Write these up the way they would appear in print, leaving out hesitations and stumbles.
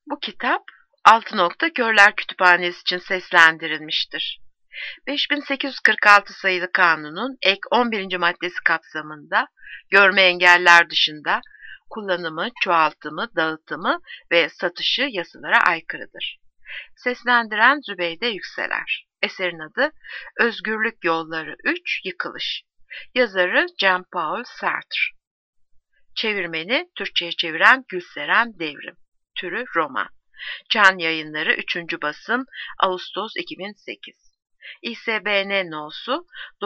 Bu kitap Altınok'ta Körler Kütüphanesi için seslendirilmiştir. 5846 sayılı kanunun ek 11. maddesi kapsamında görme engeller dışında kullanımı, çoğaltımı, dağıtımı ve satışı yasalara aykırıdır. Seslendiren Zübeyde Yükseler. Eserin adı Özgürlük Yolları 3 Yıkılış. Yazarı Jean-Paul Sartre. Çevirmeni Türkçe'ye çeviren Gülseren Devrim. Türü roman. Çan Yayınları 3. basım Ağustos 2008. İSBN nosu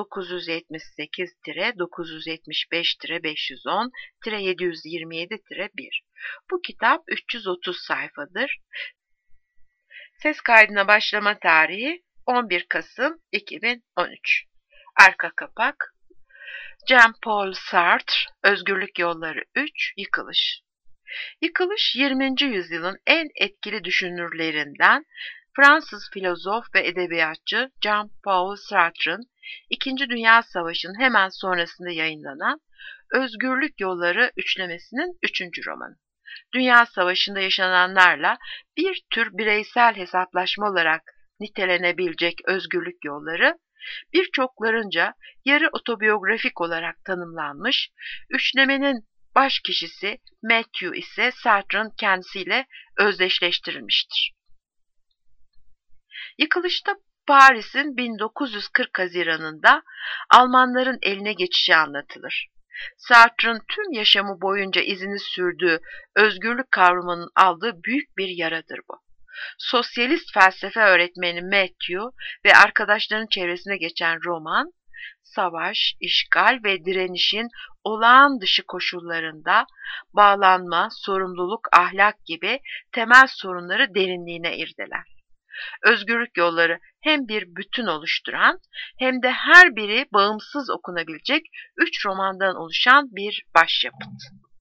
978-975-510-727-1. Bu kitap 330 sayfadır. Ses kaydına başlama tarihi 11 Kasım 2013. Arka kapak Jean-Paul Sartre, Özgürlük Yolları 3 Yıkılış. Yıkılış 20. yüzyılın en etkili düşünürlerinden Fransız filozof ve edebiyatçı Jean-Paul Sartre'ın İkinci Dünya Savaşı'nın hemen sonrasında yayınlanan Özgürlük Yolları üçlemesinin 3. romanı. Dünya Savaşı'nda yaşananlarla bir tür bireysel hesaplaşma olarak nitelenebilecek özgürlük yolları, birçoklarınca yarı otobiyografik olarak tanımlanmış, üçlemenin baş kişisi Matthew ise Sartre'ın kendisiyle özdeşleştirilmiştir. Yıkılışta Paris'in 1940 Haziran'ında Almanların eline geçişi anlatılır. Sartre'ın tüm yaşamı boyunca izini sürdüğü özgürlük kavramının aldığı büyük bir yaradır bu. Sosyalist felsefe öğretmeni Matthew ve arkadaşlarının çevresine geçen roman, savaş, işgal ve direnişin olağan dışı koşullarında bağlanma, sorumluluk, ahlak gibi temel sorunları derinliğine irdeler. Özgürlük yolları hem bir bütün oluşturan hem de her biri bağımsız okunabilecek 3 romandan oluşan bir başyapıt.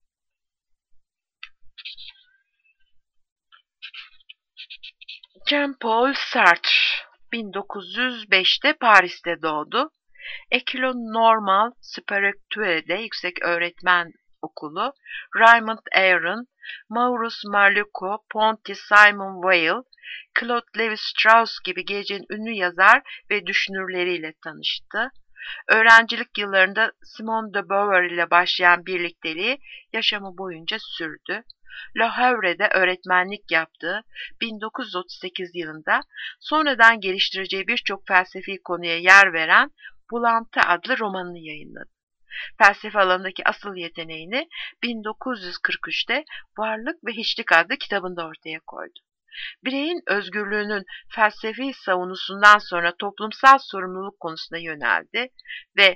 Jean-Paul Sartre 1905'te Paris'te doğdu. École Normale Supérieure Yüksek Öğretmen Okulu, Raymond Aron, Maurice Marlucco, Ponty Simon Weil, Claude Lévi-Strauss gibi geleceğin ünlü yazar ve düşünürleriyle tanıştı. Öğrencilik yıllarında Simone de Beauvoir ile başlayan birlikteliği yaşamı boyunca sürdü. Le Havre'de öğretmenlik yaptığı 1938 yılında sonradan geliştireceği birçok felsefi konuya yer veren Bulantı adlı romanını yayınladı. Felsefe alanındaki asıl yeteneğini 1943'te Varlık ve Hiçlik adlı kitabında ortaya koydu. Bireyin özgürlüğünün felsefi savunusundan sonra toplumsal sorumluluk konusuna yöneldi ve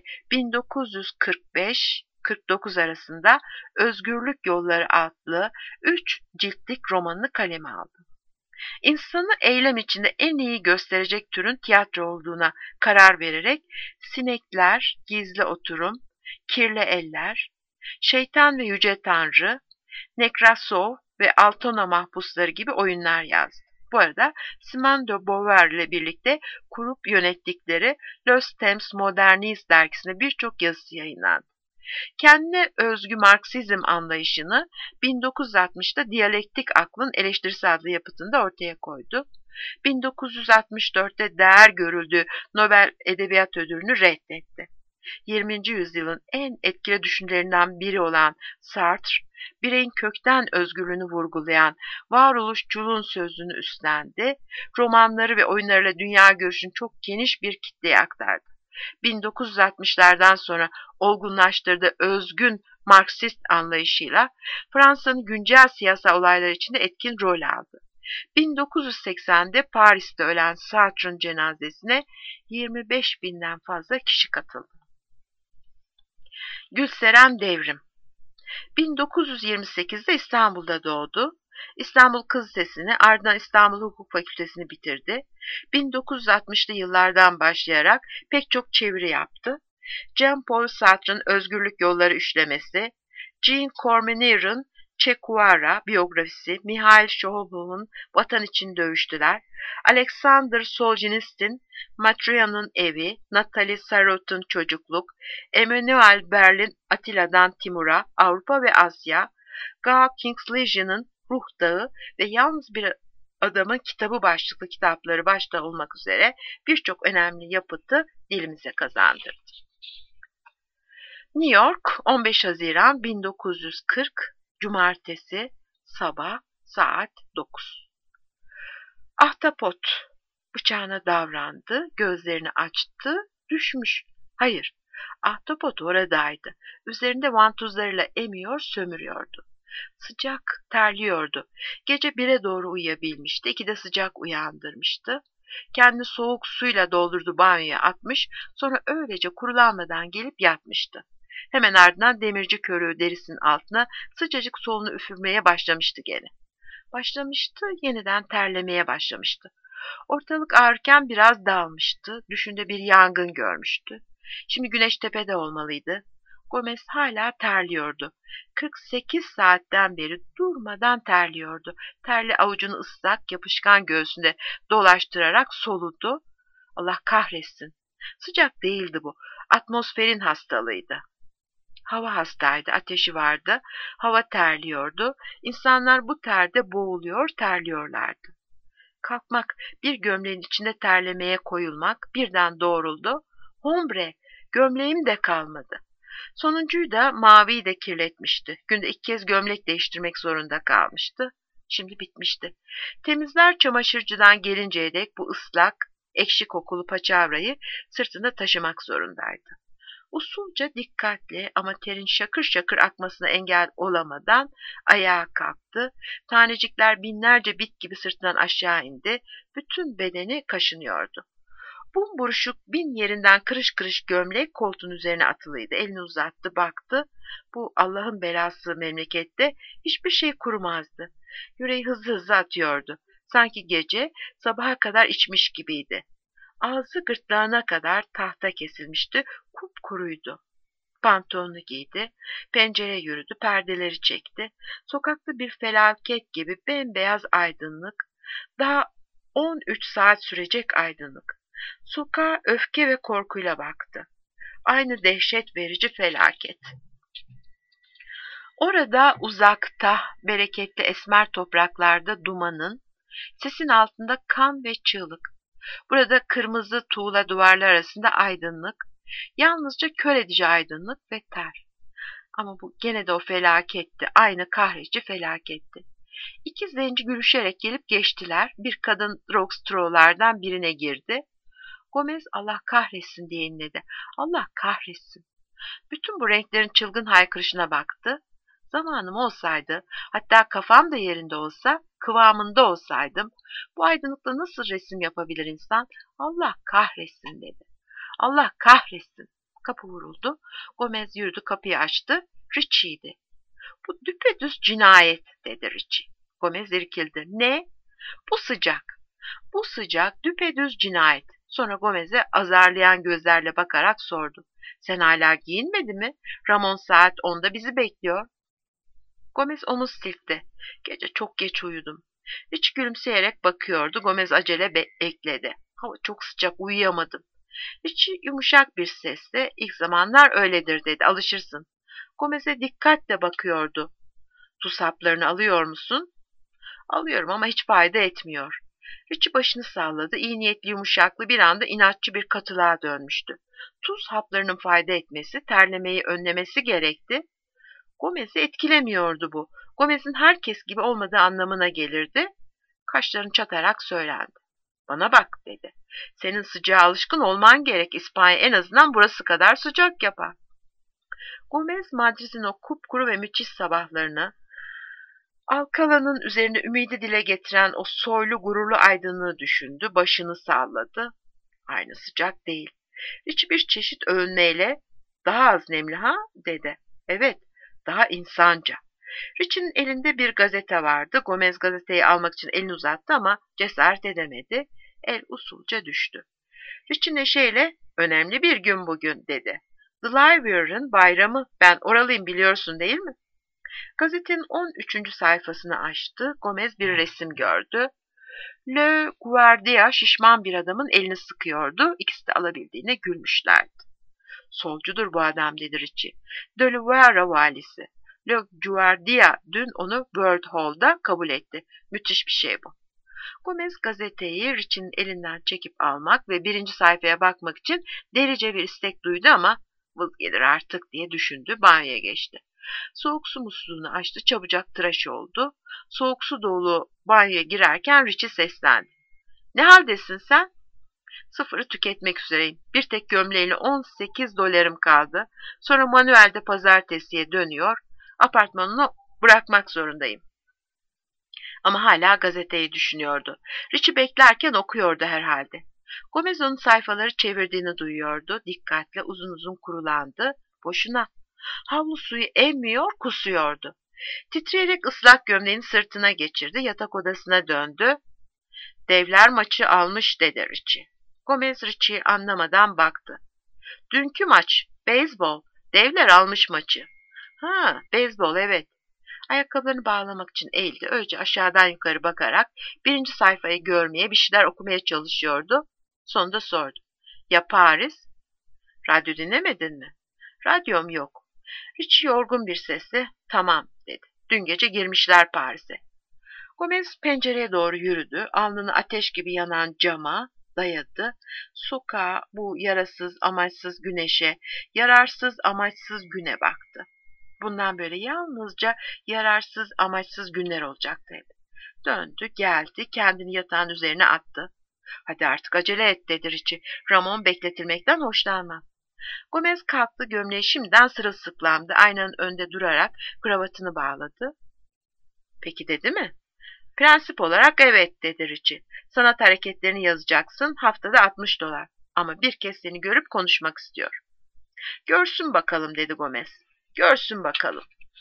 1945-49 arasında Özgürlük Yolları adlı 3 ciltlik romanını kaleme aldı. İnsanı eylem içinde en iyi gösterecek türün tiyatro olduğuna karar vererek Sinekler, Gizli Oturum, Kirli Eller, Şeytan ve Yüce Tanrı, Nekrasov ve Altona Mahpusları gibi oyunlar yazdı. Bu arada Simone de Beauvoir ile birlikte kurup yönettikleri Les Temps Modernes dergisinde birçok yazısı yayınlandı. Kendine özgü Marksizm anlayışını 1960'da Diyalektik Aklın Eleştirisi adlı yapıtında ortaya koydu. 1964'te değer görüldüğü Nobel Edebiyat Ödülünü reddetti. 20. yüzyılın en etkili düşünürlerinden biri olan Sartre, bireyin kökten özgürlüğünü vurgulayan varoluşçuluğun sözünü üstlendi, romanları ve oyunlarıyla dünya görüşünü çok geniş bir kitleye aktardı. 1960'lardan sonra olgunlaştırdığı özgün Marksist anlayışıyla Fransa'nın güncel siyasal olaylar içinde etkin rol aldı. 1980'de Paris'te ölen Sartre'ın cenazesine 25.000'den fazla kişi katıldı. Gülseren Devrim 1928'de İstanbul'da doğdu. İstanbul Kız Lisesi'ni, ardından İstanbul Hukuk Fakültesini bitirdi. 1960'lı yıllardan başlayarak pek çok çeviri yaptı. Jean-Paul Sartre'ın Özgürlük Yolları üçlemesi, Jean Cormier'in Che Guevara biyografisi, Mihail Şohovov'un Vatan için Dövüştüler, Alexander Solzhenitsyn, Matryona'nın Evi, Natalie Sarraut'un Çocukluk, Emmanuel Berlin Atilla'dan Timur'a, Avrupa ve Asya, Gao Kingslejian'ın Ruh Dağı ve Yalnız Bir Adamın Kitabı başlıklı kitapları başta olmak üzere birçok önemli yapıtı dilimize kazandırdı. New York, 15 Haziran 1940 Cumartesi sabah saat 9. Ahtapot bıçağına davrandı, gözlerini açtı, düşmüş. Hayır, ahtapot oradaydı. Üzerinde vantuzlarıyla emiyor, sömürüyordu. Sıcak, terliyordu. Gece 1'e doğru uyuyabilmişti. 2'de sıcak uyandırmıştı. Kendini soğuk suyla doldurdu, banyoya atmış, sonra öylece kurulanmadan gelip yatmıştı. Hemen ardından demirci körüğü derisinin altına sıcacık solunu üfürmeye başlamıştı gene. Yeniden terlemeye başlamıştı. Ortalık ağarken biraz dağılmıştı. Düşünde bir yangın görmüştü. Şimdi güneş tepede olmalıydı. Gomez hala terliyordu. 48 saatten beri durmadan terliyordu. Terli avucunu ıslak, yapışkan göğsünde dolaştırarak soludu. Allah kahretsin. Sıcak değildi bu. Atmosferin hastalığıydı. Hava hastaydı, ateşi vardı. Hava terliyordu. İnsanlar bu terde boğuluyor, terliyorlardı. Kalkmak, bir gömleğin içinde terlemeye koyulmak birden doğruldu. Hombre, gömleğim de kalmadı. Sonuncuyu da maviyi de kirletmişti. Günde 2 kez gömlek değiştirmek zorunda kalmıştı. Şimdi bitmişti. Temizler çamaşırcıdan gelinceye dek bu ıslak, ekşi kokulu paçavrayı sırtında taşımak zorundaydı. Usulca dikkatli ama terin şakır şakır akmasına engel olamadan ayağa kalktı. Tanecikler binlerce bit gibi sırtından aşağı indi. Bütün bedeni kaşınıyordu. Buruşuk bin yerinden kırış kırış gömlek koltuğun üzerine atılıydı. Elini uzattı, baktı. Bu Allah'ın belası memlekette hiçbir şey kurumazdı. Yüreği hızlı hızlı atıyordu. Sanki gece sabaha kadar içmiş gibiydi. Ağzı gırtlağına kadar tahta kesilmişti, kupkuruydu. Pantolonu giydi, pencere yürüdü, perdeleri çekti. Sokakta bir felaket gibi bembeyaz aydınlık, daha 13 saat sürecek aydınlık. Sokağa öfke ve korkuyla baktı. Aynı dehşet verici felaket. Orada uzakta, bereketli esmer topraklarda dumanın, sesin altında kan ve çığlık. Burada kırmızı tuğla duvarlar arasında aydınlık, yalnızca kör edici aydınlık ve ter. Ama bu gene de o felaketti, aynı kahredici felaketti. İki zenci gülüşerek gelip geçtiler, bir kadın rockstrollardan birine girdi. Gomez Allah kahretsin diye inledi. Allah kahretsin. Bütün bu renklerin çılgın haykırışına baktı. Zamanım olsaydı, hatta kafam da yerinde olsa, kıvamında olsaydım, bu aydınlıkla nasıl resim yapabilir insan? Allah kahretsin dedi. Allah kahretsin. Kapı vuruldu. Gomez yürüdü, kapıyı açtı. Richie'ydi. Bu düpedüz cinayet dedi Richie. Gomez irkildi. Ne? Bu sıcak. Bu sıcak düpedüz cinayet. Sonra Gomez'e azarlayan gözlerle bakarak sordu. Sen hala giyinmedin mi? Ramon saat 10'da bizi bekliyor. Gomez omuz silkti. Gece çok geç uyudum. Hiç gülümseyerek bakıyordu. Gomez acele ekledi. Hava çok sıcak, uyuyamadım. Hiç yumuşak bir sesle, ilk zamanlar öyledir dedi, alışırsın. Gomez'e dikkatle bakıyordu. Tuz haplarını alıyor musun? Alıyorum ama hiç fayda etmiyor. Richie başını salladı. İyi niyetli, yumuşaklı, bir anda inatçı bir katılığa dönmüştü. Tuz haplarının fayda etmesi, terlemeyi önlemesi gerekti. Gomez'i etkilemiyordu bu. Gomez'in herkes gibi olmadığı anlamına gelirdi. Kaşlarını çatarak söylendi. Bana bak dedi. Senin sıcağa alışkın olman gerek. İspanya en azından burası kadar sıcak yapar. Gomez Madrid'in o kupkuru ve müthiş sabahlarını, Alcala'nın üzerine ümidi dile getiren o soylu gururlu aydınlığı düşündü. Başını salladı. Aynı sıcak değil. Hiçbir çeşit övünmeyle daha az nemli ha dedi. Evet, daha insanca. Richie'nin elinde bir gazete vardı. Gomez gazeteyi almak için elini uzattı ama cesaret edemedi. El usulca düştü. Richie neşeyle önemli bir gün bugün dedi. The Librar'ın bayramı, ben oralıyım biliyorsun değil mi? Gazetenin 13. sayfasını açtı. Gomez bir resim gördü. Le Guardia şişman bir adamın elini sıkıyordu. İkisi de alabildiğine gülmüşlerdi. Solcudur bu adam dedi Richie. De Luara valisi. Le Guardia dün onu World Hall'da kabul etti. Müthiş bir şey bu. Gomez gazeteyi Richie'nin elinden çekip almak ve birinci sayfaya bakmak için delice bir istek duydu ama vız gelir artık diye düşündü, banyoya geçti. Soğuk su musluğunu açtı, çabucak tıraş oldu. Soğuk su dolu banyoya girerken Richie seslendi. Ne haldesin sen? Sıfırı tüketmek üzereyim. Bir tek gömleğiyle 18 dolarım kaldı. Sonra Manuel'de pazartesiye dönüyor. Apartmanını bırakmak zorundayım. Ama hala gazeteyi düşünüyordu. Richie beklerken okuyordu herhalde. Gomez onun sayfaları çevirdiğini duyuyordu. Dikkatle uzun uzun kurulandı. Boşuna. Havlu suyu emmiyor, kusuyordu. Titreyerek ıslak gömleğini sırtına geçirdi. Yatak odasına döndü. Devler maçı almış dedi Richie. Gomez Richie'yi anlamadan baktı. Dünkü maç, beyzbol. Devler almış maçı. Ha, beyzbol evet. Ayakkabılarını bağlamak için eğildi. Önce aşağıdan yukarı bakarak birinci sayfayı görmeye, bir şeyler okumaya çalışıyordu. Sonunda sordu. Ya Paris? Radyo dinlemedin mi? Radyom yok. Hiç yorgun bir sesle tamam dedi. Dün gece girmişler Paris'e. Gomez pencereye doğru yürüdü. Alnını ateş gibi yanan cama dayadı. Sokağa, bu yarasız amaçsız güneşe, yararsız amaçsız güne baktı. Bundan böyle yalnızca yararsız amaçsız günler olacaktı hep. Döndü, geldi, kendini yatağın üzerine attı. Hadi artık acele et dedi Richie. Ramon bekletilmekten hoşlanmaz. Gomez kalktı, gömleği şimdiden sırılsıklamdı. Aynanın önünde durarak kravatını bağladı. Peki dedi mi? Prensip olarak evet dedi Richie. Sanat hareketlerini yazacaksın, haftada 60 dolar. Ama bir kez seni görüp konuşmak istiyor. Görsün bakalım dedi Gomez. Görsün bakalım.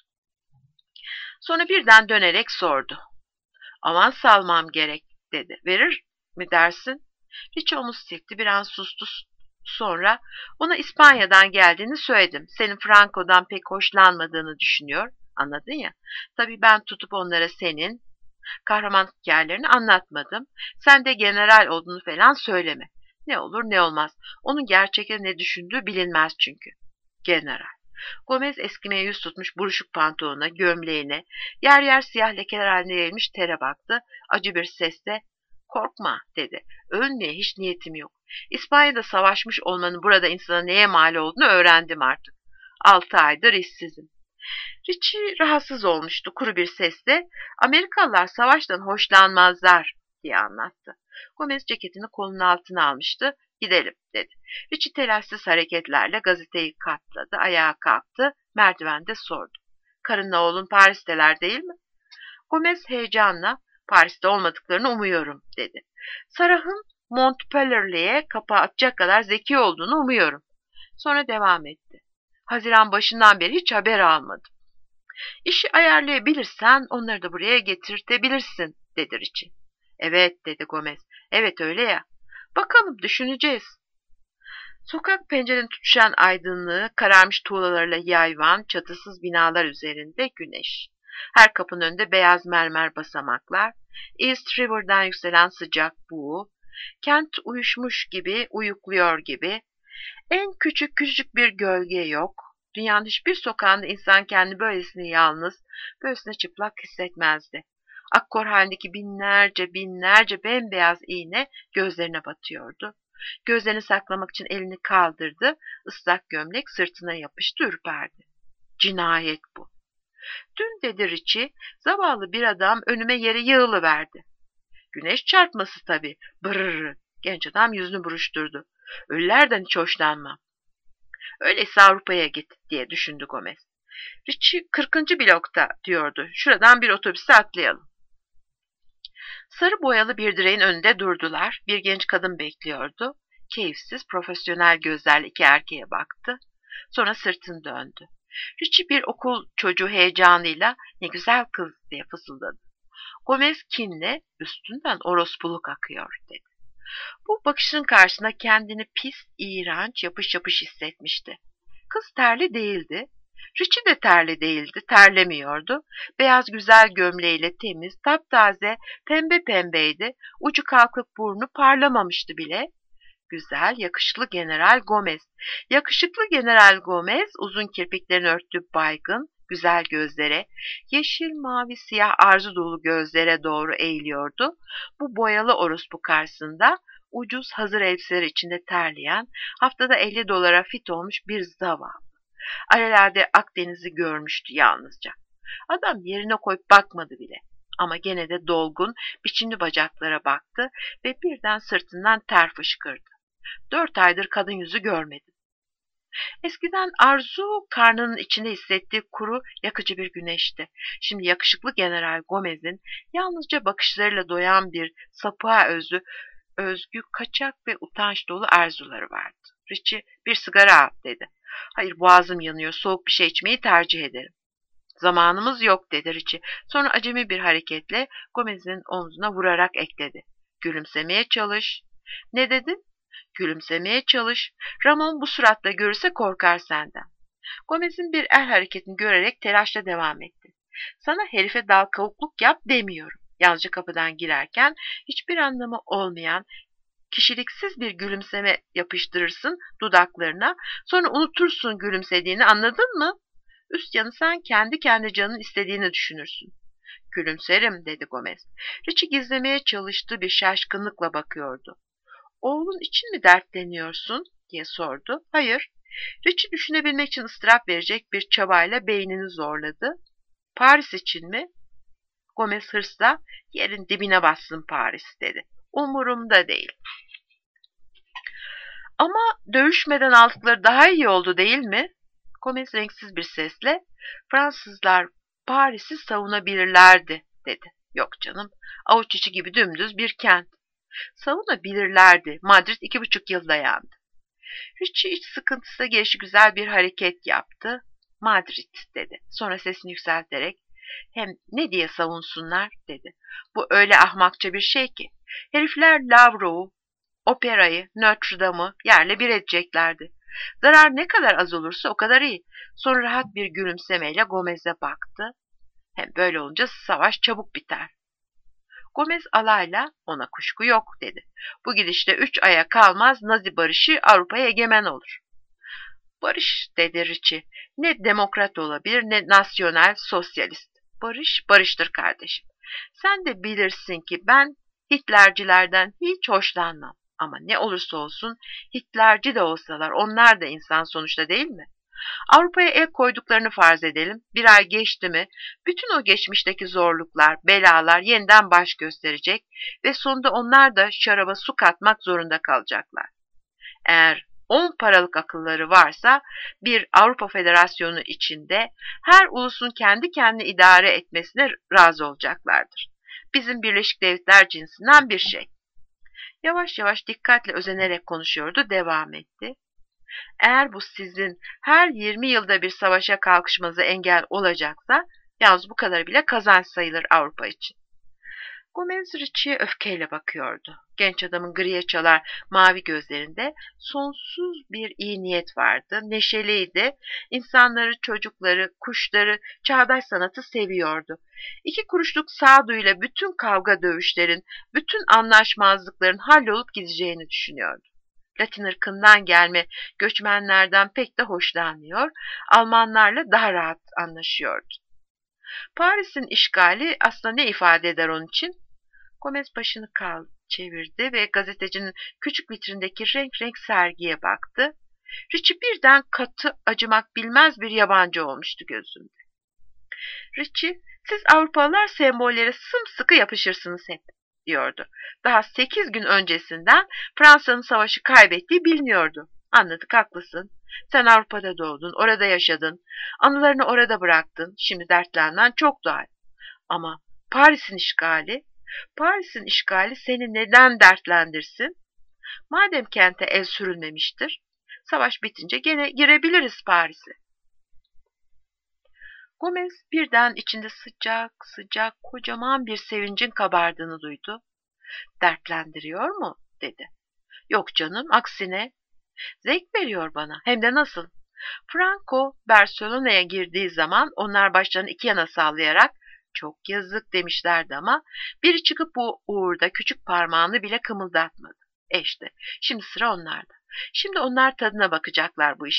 Sonra birden dönerek sordu. Aman salmam gerek dedi. Verir mi dersin? Richie omuz silkti, bir an sustu. Sonra ona İspanya'dan geldiğini söyledim. Senin Franco'dan pek hoşlanmadığını düşünüyor. Anladın ya. Tabii ben tutup onlara senin kahraman hikayelerini anlatmadım. Sen de general olduğunu falan söyleme. Ne olur ne olmaz. Onun gerçekte ne düşündüğü bilinmez çünkü. General. Gomez eskimeye yüz tutmuş buruşuk pantolonuna, gömleğine, yer yer siyah lekeler halinde yayılmış tere baktı. Acı bir sesle, korkma dedi. Ölmeye hiç niyetim yok. İspanya'da savaşmış olmanın burada insana neye mal olduğunu öğrendim artık. 6 aydır işsizim. Richie rahatsız olmuştu kuru bir sesle. Amerikalılar savaştan hoşlanmazlar diye anlattı. Gomez ceketini kolunun altına almıştı. Gidelim dedi. Richie telaşsız hareketlerle gazeteyi katladı, ayağa kalktı, merdivende sordu. Karınla oğlun Paris'teler değil mi? Gomez heyecanla Paris'te olmadıklarını umuyorum dedi. Sarah'ın Montpellier'liğe kapağı atacak kadar zeki olduğunu umuyorum. Sonra devam etti. Haziran başından beri hiç haber almadım. İşi ayarlayabilirsen onları da buraya getirtebilirsin dedi Richie. Evet dedi Gomez. Evet öyle ya. Bakalım düşüneceğiz. Sokak pencerenin tutuşan aydınlığı, kararmış tuğlalarıyla yayvan, çatısız binalar üzerinde güneş. Her kapının önünde beyaz mermer basamaklar, East River'dan yükselen sıcak buğu, kent uyuşmuş gibi, uyukluyor gibi. En küçük küçücük bir gölge yok. Dünyanın hiçbir sokağında insan kendini böylesine yalnız, böylesine çıplak hissetmezdi. Akkor halindeki binlerce binlerce bembeyaz iğne gözlerine batıyordu. Gözlerini saklamak için elini kaldırdı, ıslak gömlek sırtına yapıştı, ürperdi. Cinayet bu. Dün dedi Richie, zavallı bir adam önüme yere yığılıverdi. Güneş çarpması tabii, brrr. Genç adam yüzünü buruşturdu. Ölülerden hiç hoşlanmam. Öyleyse Avrupa'ya git diye düşündü Gomez. Richie 40. blokta diyordu. Şuradan bir otobüse atlayalım. Sarı boyalı bir direğin önünde durdular. Bir genç kadın bekliyordu. Keyifsiz, profesyonel gözlerle iki erkeğe baktı. Sonra sırtını döndü. Richie bir okul çocuğu heyecanıyla ne güzel kız diye fısıldadı. Gomez kinle üstünden orospuluk akıyor dedi. Bu bakışın karşısında kendini pis, iğrenç, yapış yapış hissetmişti. Kız terli değildi. Richie de terli değildi, terlemiyordu. Beyaz güzel gömleğiyle temiz, taptaze, pembe pembeydi. Ucu kalkık burnu parlamamıştı bile. Güzel, yakışıklı General Gomez. Yakışıklı General Gomez, uzun kirpiklerini örttüğü baygın, güzel gözlere, yeşil, mavi, siyah arzu dolu gözlere doğru eğiliyordu. Bu boyalı orospu karşısında ucuz hazır elbiseler içinde terleyen, haftada 50 dolara fit olmuş bir zavallı. Alelade Akdeniz'i görmüştü yalnızca. Adam yerine koyup bakmadı bile. Ama gene de dolgun, biçimli bacaklara baktı ve birden sırtından ter fışkırdı. 4 aydır kadın yüzü görmedim. Eskiden Arzu karnının içinde hissettiği kuru, yakıcı bir güneşti. Şimdi yakışıklı General Gomez'in yalnızca bakışlarıyla doyan bir sapığa özgü, kaçak ve utanç dolu arzuları vardı. Richie, bir sigara al dedi. Hayır, boğazım yanıyor, soğuk bir şey içmeyi tercih ederim. Zamanımız yok dedi Richie. Sonra acemi bir hareketle Gomez'in omzuna vurarak ekledi. Gülümsemeye çalış. Ne dedin? Gülümsemeye çalış. Ramon bu suratla görürse korkar senden. Gomez'in bir el hareketini görerek telaşla devam etti. Sana herife dal kavukluk yap demiyorum. Yalnızca kapıdan girerken hiçbir anlamı olmayan, kişiliksiz bir gülümseme yapıştırırsın dudaklarına, sonra unutursun gülümsediğini, anladın mı? Üst yanı sen kendi canın istediğini düşünürsün. Gülümserim dedi Gomez. Richie gizlemeye çalıştığı bir şaşkınlıkla bakıyordu. Oğlun için mi dertleniyorsun diye sordu. Hayır. Richie düşünebilmek için ıstırap verecek bir çabayla beynini zorladı. Paris için mi? Gomez hırsla yerin dibine bassın Paris dedi. Umurumda değil. Ama dövüşmeden aldıkları daha iyi oldu değil mi? Gomez renksiz bir sesle Fransızlar Paris'i savunabilirlerdi dedi. Yok canım, avuç içi gibi dümdüz bir kent. Savunabilirlerdi. Madrid 2,5 yıl dayandı. Richie iç sıkıntısına gelişigüzel bir hareket yaptı. Madrid dedi. Sonra sesini yükselterek hem ne diye savunsunlar dedi. Bu öyle ahmakça bir şey ki. Herifler Lavro'u, operayı, Notre Dame'ı yerle bir edeceklerdi. Zarar ne kadar az olursa o kadar iyi. Sonra rahat bir gülümsemeyle Gomez'e baktı. Hem böyle olunca savaş çabuk biter. Gomez alayla ona kuşku yok dedi. Bu gidişte 3 aya kalmaz Nazi barışı Avrupa'ya egemen olur. Barış dedi Richie. Ne demokrat olabilir ne nasyonel sosyalist. Barış barıştır kardeşim. Sen de bilirsin ki ben Hitlercilerden hiç hoşlanmam. Ama ne olursa olsun Hitlerci de olsalar onlar da insan sonuçta değil mi? Avrupa'ya el koyduklarını farz edelim. Bir ay geçti mi bütün o geçmişteki zorluklar, belalar yeniden baş gösterecek ve sonunda onlar da şaraba su katmak zorunda kalacaklar. Eğer 10 paralık akılları varsa bir Avrupa Federasyonu içinde her ulusun kendi kendini idare etmesine razı olacaklardır. Bizim Birleşik Devletler cinsinden bir şey. Yavaş yavaş dikkatle özenerek konuşuyordu, devam etti. Eğer bu sizin her 20 yılda bir savaşa kalkışmanıza engel olacaksa, yalnız bu kadar bile kazanç sayılır Avrupa için. Gomez Richie'ye öfkeyle bakıyordu. Genç adamın griye çalar mavi gözlerinde sonsuz bir iyi niyet vardı, neşeliydi. İnsanları, çocukları, kuşları, çağdaş sanatı seviyordu. 2 kuruşluk sağduyuyla bütün kavga dövüşlerin, bütün anlaşmazlıkların hallolup gideceğini düşünüyordu. Latin ırkından gelme göçmenlerden pek de hoşlanmıyor, Almanlarla daha rahat anlaşıyordu. Paris'in işgali aslında ne ifade eder onun için? Gomez başını çevirdi ve gazetecinin küçük vitrindeki renk renk sergiye baktı. Richie birden katı, acımak bilmez bir yabancı olmuştu gözünde. Richie, siz Avrupalılar sembollere sımsıkı yapışırsınız hep, diyordu. Daha 8 gün öncesinden Fransa'nın savaşı kaybettiği biliniyordu. Anladık, haklısın. Sen Avrupa'da doğdun, orada yaşadın, anılarını orada bıraktın, şimdi dertlenmen çok doğal. Ama Paris'in işgali seni neden dertlendirsin? Madem kente el sürülmemiştir, savaş bitince gene girebiliriz Paris'e. Gomez birden içinde sıcak sıcak kocaman bir sevincin kabardığını duydu. Dertlendiriyor mu? Dedi. Yok canım, aksine. Zevk veriyor bana, hem de nasıl? Franco Barcelona'ya girdiği zaman onlar başlarını iki yana sallayarak çok yazık demişlerdi ama biri çıkıp bu uğurda küçük parmağını bile kımıldatmadı. İşte şimdi sıra onlarda. Şimdi onlar tadına bakacaklar bu işin.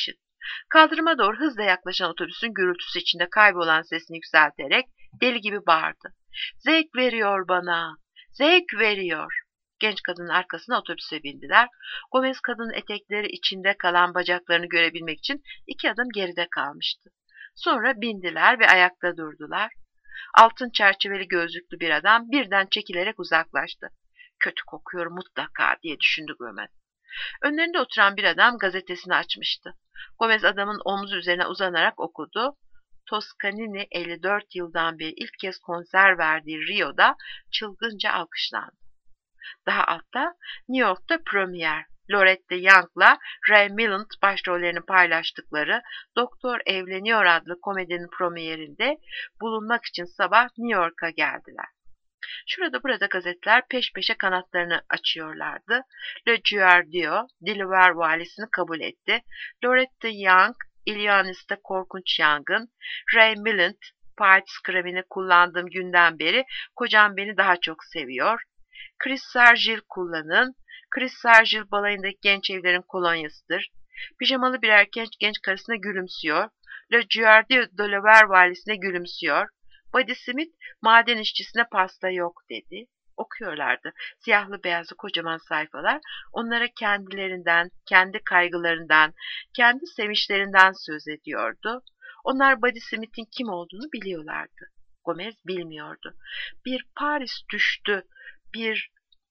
Kaldırıma doğru hızla yaklaşan otobüsün gürültüsü içinde kaybolan sesini yükselterek deli gibi bağırdı. Zevk veriyor bana, zevk veriyor. Genç kadının arkasına otobüse bindiler. Gomez kadının etekleri içinde kalan bacaklarını görebilmek için 2 adım geride kalmıştı. Sonra bindiler ve ayakta durdular. Altın çerçeveli gözlüklü bir adam birden çekilerek uzaklaştı. Kötü kokuyor mutlaka diye düşündü Gomez. Önlerinde oturan bir adam gazetesini açmıştı. Gomez adamın omzu üzerine uzanarak okudu. Toscanini 54 yıldan beri ilk kez konser verdiği Rio'da çılgınca alkışlandı. Daha altta New York'ta premier, Loretta Young'la Ray Milland başrollerini paylaştıkları Doktor Evleniyor adlı komedinin premierinde bulunmak için sabah New York'a geldiler. Şurada burada gazeteler peş peşe kanatlarını açıyorlardı. Le Guardian, Delaware valisini kabul etti. Loretta Young, Illinois'ta korkunç yangın. Ray Milland, Pied Scream'ini kullandığım günden beri kocam beni daha çok seviyor. Chris Sargil kullanın. Chris Sargil balayındaki genç evlerin kolonyasıdır. Pijamalı bir erkek genç karısına gülümsüyor. Le Guardian, Delaware valisine gülümsüyor. Buddy Smith maden işçisine pasta yok dedi. Okuyorlardı. Siyahlı beyazlı kocaman sayfalar onlara kendilerinden, kendi kaygılarından, kendi sevinçlerinden söz ediyordu. Onlar Buddy Smith'in kim olduğunu biliyorlardı. Gomez bilmiyordu. Bir Paris düştü, bir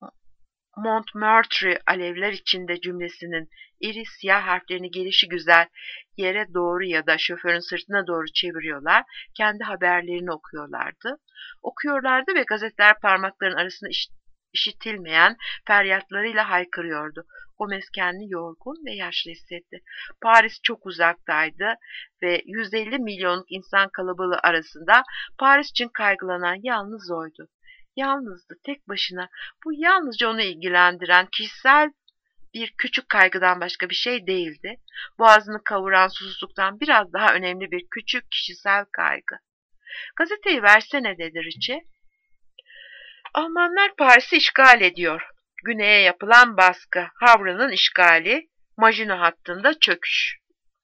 Montmartre alevler içinde cümlesinin iri siyah harflerini gelişigüzel yere doğru ya da şoförün sırtına doğru çeviriyorlar, kendi haberlerini okuyorlardı. Okuyorlardı ve gazeteler parmakların arasında işitilmeyen feryatlarıyla haykırıyordu. Gomez kendini yorgun ve yaşlı hissetti. Paris çok uzaktaydı ve 150 milyonluk insan kalabalığı arasında Paris için kaygılanan yalnız oydu. Yalnızdı, tek başına. Bu yalnızca onu ilgilendiren kişisel bir küçük kaygıdan başka bir şey değildi. Boğazını kavuran susuzluktan biraz daha önemli bir küçük kişisel kaygı. Gazeteyi versene dedi Richie. Almanlar Paris'i işgal ediyor. Güneye yapılan baskı, Havre'nin işgali, Maginot hattında çöküş.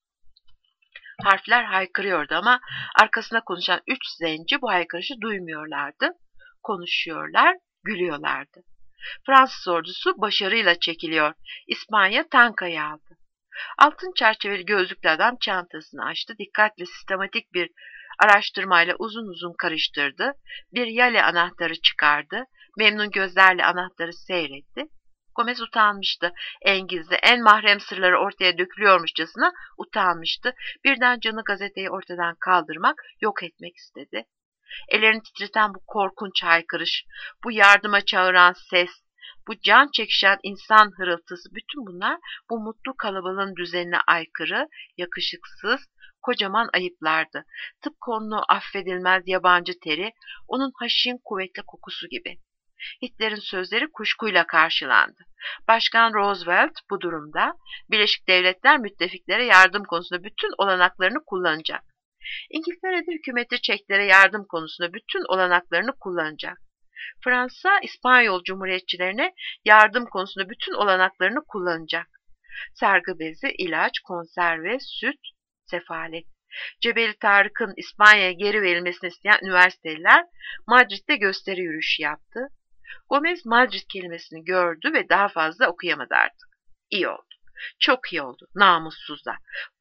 Harfler haykırıyordu ama arkasına konuşan 3 zenci bu haykırışı duymuyorlardı. Konuşuyorlar, gülüyorlardı. Fransız ordusu başarıyla çekiliyor. İspanya tankayı aldı. Altın çerçeveli gözlüklü adam çantasını açtı. Dikkatli, sistematik bir araştırmayla uzun uzun karıştırdı. Bir yale anahtarı çıkardı. Memnun gözlerle anahtarı seyretti. Gomez utanmıştı. En gizli, en mahrem sırları ortaya dökülüyormuşçasına utanmıştı. Birden canı gazeteyi ortadan kaldırmak, yok etmek istedi. Ellerini titreten bu korkunç haykırış, bu yardıma çağıran ses, bu can çekişen insan hırıltısı, bütün bunlar bu mutlu kalabalığın düzenine aykırı, yakışıksız, kocaman ayıplardı. Tıpkı onun affedilmez yabancı teri, onun haşin kuvvetli kokusu gibi. Hitler'in sözleri kuşkuyla karşılandı. Başkan Roosevelt bu durumda Birleşik Devletler müttefiklere yardım konusunda bütün olanaklarını kullanacak. İngiltere'de hükümeti Çeklere yardım konusunda bütün olanaklarını kullanacak. Fransa, İspanyol Cumhuriyetçilerine yardım konusunda bütün olanaklarını kullanacak. Sargı bezi, ilaç, konserve, süt, sefalet. Cebeli Tarık'ın İspanya'ya geri verilmesini isteyen üniversiteliler Madrid'de gösteri yürüyüşü yaptı. Gomez Madrid kelimesini gördü ve daha fazla okuyamadı artık. İyi oldu. Çok iyi oldu. Namussuzlar.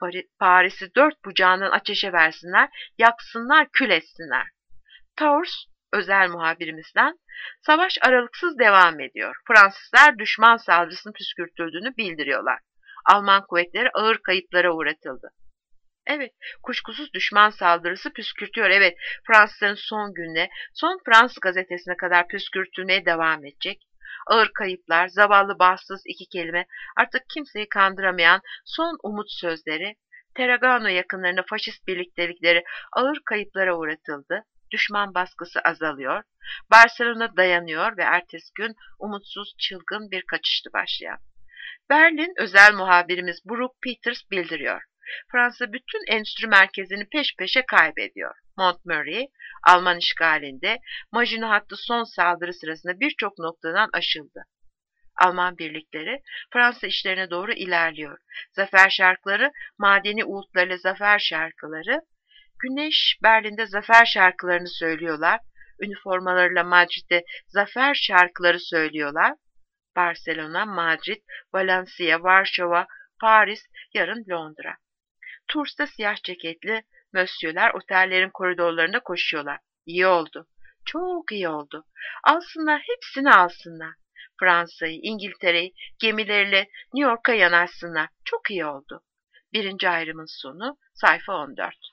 Paris'i dört bucağından ateşe versinler, yaksınlar, kül etsinler. Tours, özel muhabirimizden, savaş aralıksız devam ediyor. Fransızlar düşman saldırısını püskürtüldüğünü bildiriyorlar. Alman kuvvetleri ağır kayıplara uğratıldı. Evet, kuşkusuz düşman saldırısı püskürtüyor. Evet, Fransızların son gününe, son Fransız gazetesine kadar püskürtülmeye devam edecek. Ağır kayıplar, zavallı bahtsız 2 kelime, artık kimseyi kandıramayan son umut sözleri, Terragano yakınlarına faşist birliktelikleri ağır kayıplara uğratıldı. Düşman baskısı azalıyor. Barcelona dayanıyor ve ertesi gün umutsuz, çılgın bir kaçıştı başlayan. Berlin özel muhabirimiz Brooke Peters bildiriyor. Fransa bütün endüstri merkezini peş peşe kaybediyor. Montgomery, Alman işgalinde, Maginot hattı son saldırı sırasında birçok noktadan aşıldı. Alman birlikleri Fransa işlerine doğru ilerliyor. Zafer şarkıları, madeni uğultularıyla zafer şarkıları. Güneş Berlin'de zafer şarkılarını söylüyorlar. Üniformalarıyla Madrid'de zafer şarkıları söylüyorlar. Barcelona, Madrid, Valencia, Varşova, Paris, yarın Londra. Tours'ta siyah ceketli mösyöler otellerin koridorlarında koşuyorlar. İyi oldu. Çok iyi oldu. Alsınlar, hepsini alsınlar. Fransa'yı, İngiltere'yi gemileriyle New York'a yanaşsınlar. Çok iyi oldu. Birinci ayrımın sonu sayfa 14.